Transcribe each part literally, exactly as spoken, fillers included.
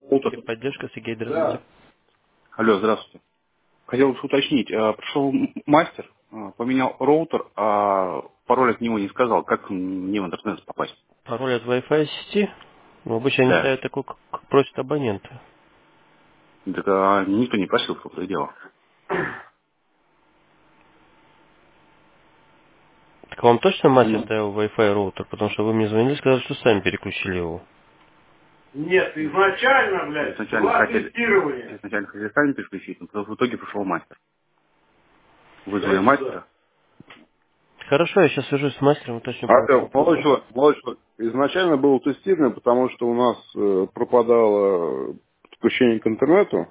Роутер. Поддержка, Сергей, здравствуйте. Алло, здравствуйте. Хотел бы уточнить, а, пришел м- мастер, а, поменял роутер, а пароль от него не сказал. Как мне в интернет попасть? Пароль от Wi-Fi сети? Ну, обычно они Да. ставят такой, как как просят абоненты. Так а, никто не просил, в том-то и дело. Так вам точно мастер Ну, ставил Wi-Fi роутер? Потому что вы мне звонили и сказали, что сами переключили его. Нет, изначально, блядь, изначально была хотели, тестирование. изначально хотели сами переключить, но потом в итоге пришел мастер. Вызвали Дай сюда. мастера. Хорошо, я сейчас свяжусь с мастером, уточню А, по этому э, молодой вопросу. человек, молодой человек, изначально было тестирование, потому что у нас э, пропадало подключение к интернету.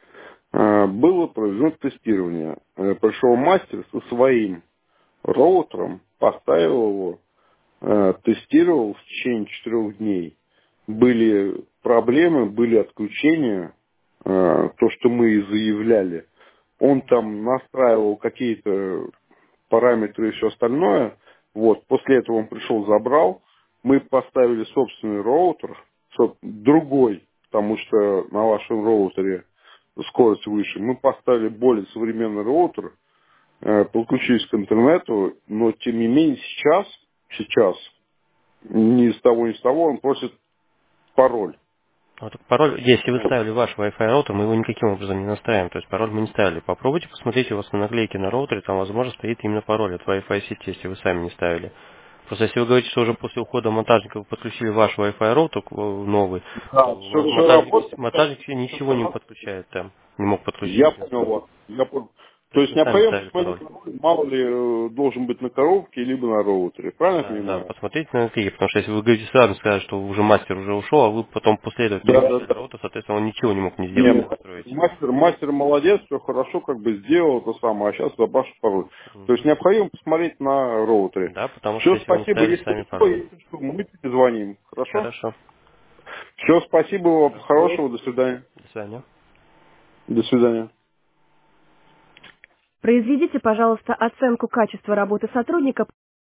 Э, было произведено тестирование. Э, пришел мастер со своим роутером, поставил его, э, тестировал в течение четырех дней. Были проблемы, были отключения, э, то, что мы и заявляли. Он там настраивал какие-то параметры и все остальное. Вот. После этого он пришел, забрал. Мы поставили собственный роутер, соб- другой, потому что на вашем роутере скорость выше. Мы поставили более современный роутер, э, подключились к интернету, но тем не менее сейчас, сейчас, ни с того ни с того он просит пароль. Вот так пароль, если вы ставили ваш Wi-Fi роутер, мы его никаким образом не настраиваем. То есть пароль мы не ставили. Попробуйте посмотреть у вас на наклейке на роутере, там, возможно, стоит именно пароль от Wi-Fi сети, если вы сами не ставили. Просто если вы говорите, что уже после ухода монтажника вы подключили ваш Wi-Fi роутер э, новый, Да, то все, мо- все монтажник, работает. монтажник ничего не подключает там, не мог подключить. Я естественно. понял вас. Я понял. То То есть есть вы сами необходимо ставили посмотреть, пароль. мало ли э, должен быть на коробке, либо на роутере. Правильно я Да, да, понимаю? посмотрите на наклейки, потому что если вы говорите сразу сказать, что уже мастер уже ушел, а вы потом после этого Да, да, переключили да. роутер, соответственно, он ничего не мог не сделать, не Нет, настроить. мастер, мастер молодец, все хорошо, как бы сделал это самое, а сейчас забаш пароль. То есть Мгм. необходимо посмотреть на роутере. Да, потому что Все, если вы не спасибо. ставили Если сами что, пароль. если что, мы перезвоним. Хорошо? Хорошо. Все, спасибо вам. Да. Хорошего. До свидания. До свидания. До свидания. Произведите, пожалуйста, оценку качества работы сотрудника